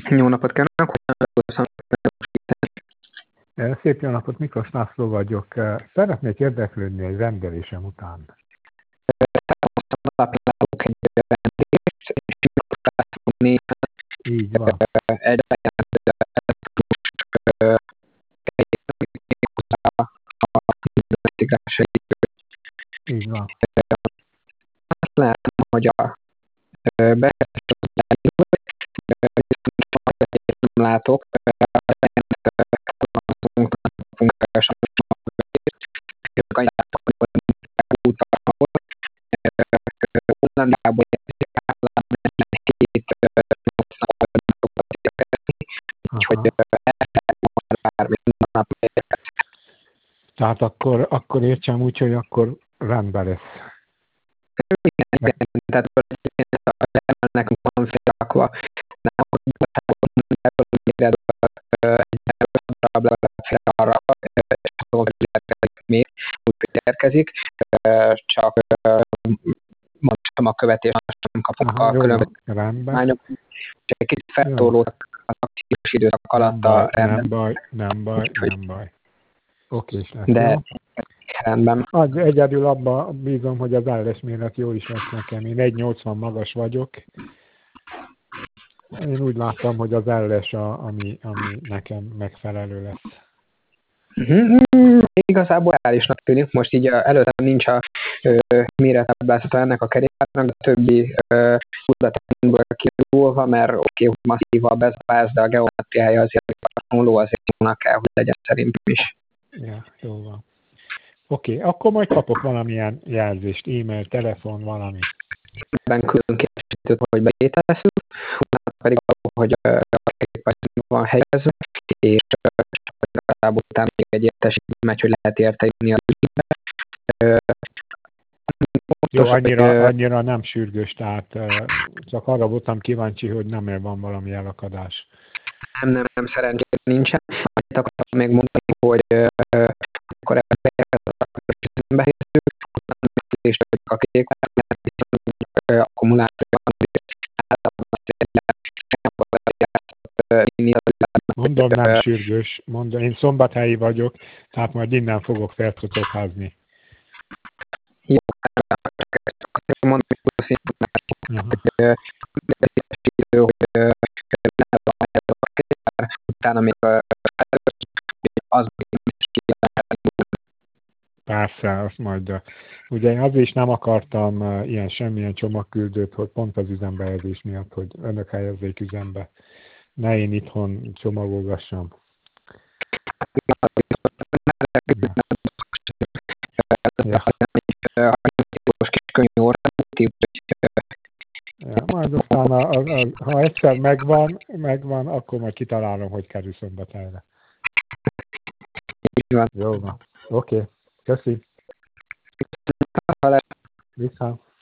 Jó napot kívánok! Szép jó napot, Miklós László vagyok. Szeretnék érdeklődni egy rendelésem után. Látok egy rendést, és Miklós Így van. egy Így van. azt látom, hogy a nem látok, Hollandiából úgyhogy Tehát akkor értsem úgy, hogy akkor rendben lesz. tehát nekünk van félrakva, arra, még úgy érkezik, csak mondtam a követés, nem kapunk a különböző rendben. csak egy kicsit feltorlódtak az akciós időszak alatt a rendben. Nem baj. Oké, lesz, de jó? Rendben. Egyedül abba bízom, hogy az LS méret jó is lesz nekem. Én 1,80 magas vagyok. Én úgy láttam, hogy az LS ami nekem megfelelő lesz. Igazából reálisnak tűnik. Most így előttem nincs a mérettáblázata ennek a kerékpárnak, de a többi tudatainkból kirúlva, mert oké, hogy masszívabb ez a pász, de a geometriája azért hasonló, azért jónak kell, hogy legyen szerintem is. Ja, jó van. Oké, akkor majd kapok valamilyen jelzést, e-mail, telefon, valami. Ebben külön kérdésítőt, hogy beételeszünk, utána pedig hogy a kerékpárban van helyezve, és igazából utána még egy értesítő megy, hogy lehet érteni a linkbe. Jó, annyira nem sürgős, tehát csak arra voltam kíváncsi, hogy nem van valami elakadás. Nem, szerencsére nincsen. Annyit akartam még mondani, hogy akkor ebben és a kék akkumulátor mondom, nem sürgős. Mondom, én szombathelyi vagyok, tehát majd innen fogok felcotokházni. Jó, mondom, hogy utána még az persze, azt majd. Ugye én azért is nem akartam semmilyen csomagküldőt, hogy pont az üzembehelyezés miatt, hogy önök helyezzék üzembe. Ne én itthon csomagolgassam. Majd aztán, ha egyszer megvan, akkor majd kitalálom, hogy kerül Szombathelyre. Jó van. Oké. Köszi. Viszont.